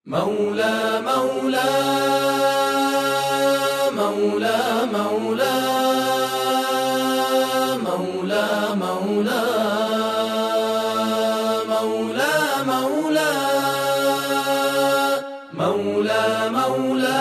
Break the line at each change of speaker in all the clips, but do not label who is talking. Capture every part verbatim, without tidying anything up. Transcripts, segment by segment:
مولى مولى مولى مولى مولى مولى مولى مولى مولى مولى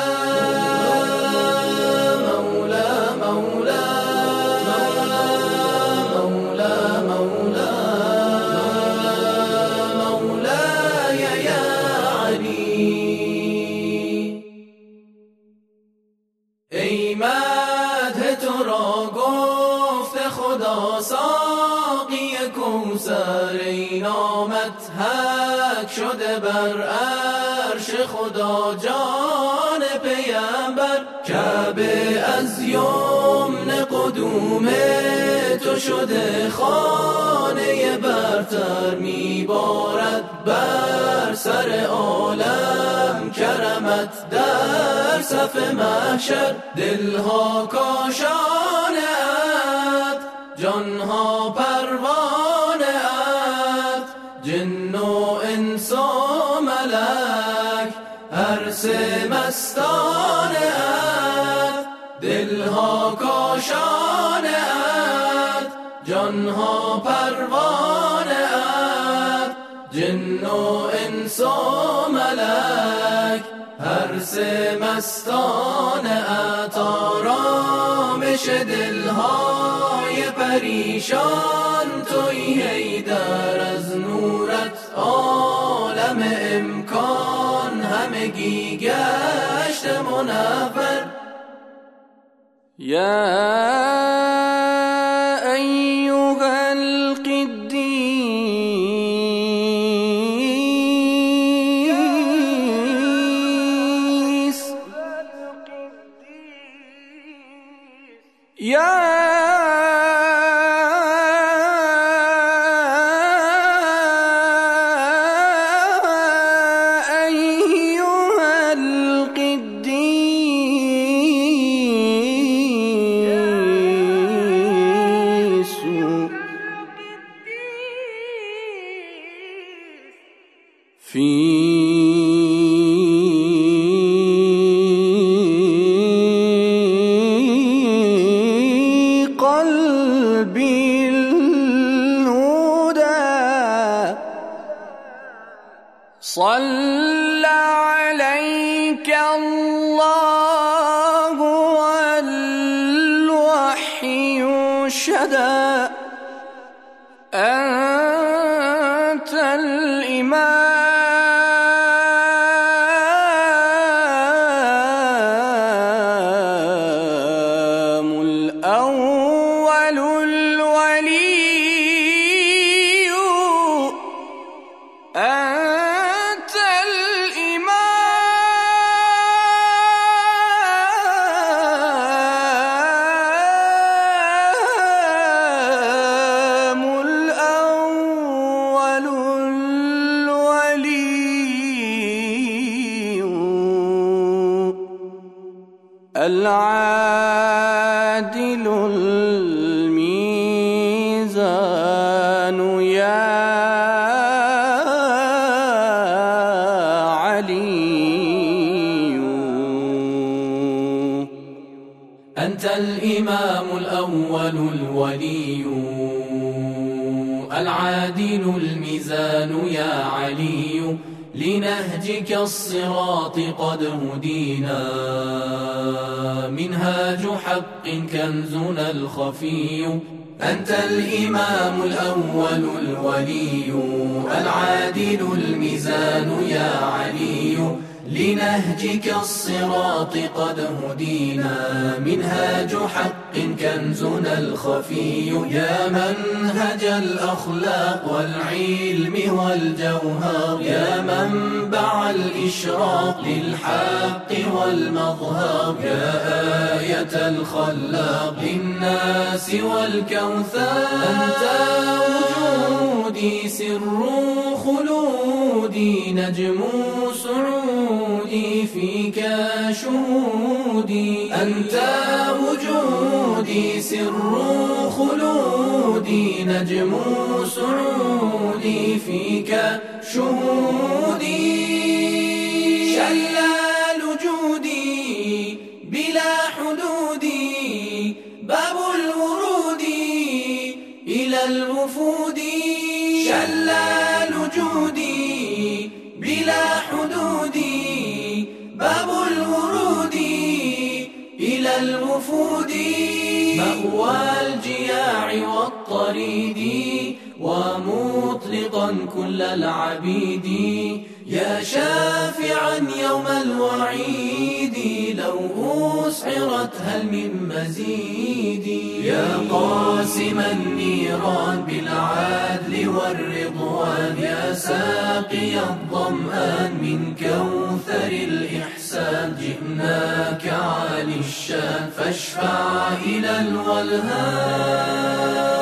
ای مدح تو را گفت خدا ساقی کوثر، ای نامت حق شده بر عرش خدا جان پیمبر. کعبه از یمن قدوم تو شده خانه برتر، میبارد بر سر عالم کرمت در صف محشر. دلها کاشانه ات، جانها پروانه ات، جن و انس و ملک هر سه مستانه ات. دلها کاشانه ات، جانها پروانه ات، جن و انس و ملک هر سه مستانه ات. آرامش دلهای پریشان تویی حیدر، از نورت عالم امکان همگی گشت منور.
یا ایها القدیس، یا في قلبي الهدى، صلى عليك الله والوحي شدا. أنت الإمام الأول الولي، أنت الإمام الأول الولي، العادل الميزان يا علي.
أنت الإمام الأول الولي، العادل الميزان يا علي. لنهجك الصراط قد هدينا، منهاج حق كنزنا الخفي. أنت الإمام الأول الولي، العادل الميزان يا علي. لنهجك الصراط قد هدينا، منهاج حق كنزنا الخفي. يا منهج الأخلاق والعلم والجوهر، يا منبع الإشراق للحق والمظهر. يا آية الخلاق للناس والكوثر. أنت وجودي سر خلودي، نجم سعودي فيك شهودي. أنت وجودي سر خلودي، نجم سعودي فيك شهودي. شلال جودي بلا حدود، باب الورود إلى الوفود. شلال جودي بلا حدود، باب الورود إلى الوفود. مأوى الجياع والطريد، ومطلقا كل العبيد. يا شافعا يوم الوعيد، لو أسعرت هل من مزيد. يا قاسم النيران بالعدل والرضوان، يا ساقي الظمآن من كوثر الإحسان. جئناك عالي الشان، فاشفع إلى الولهان.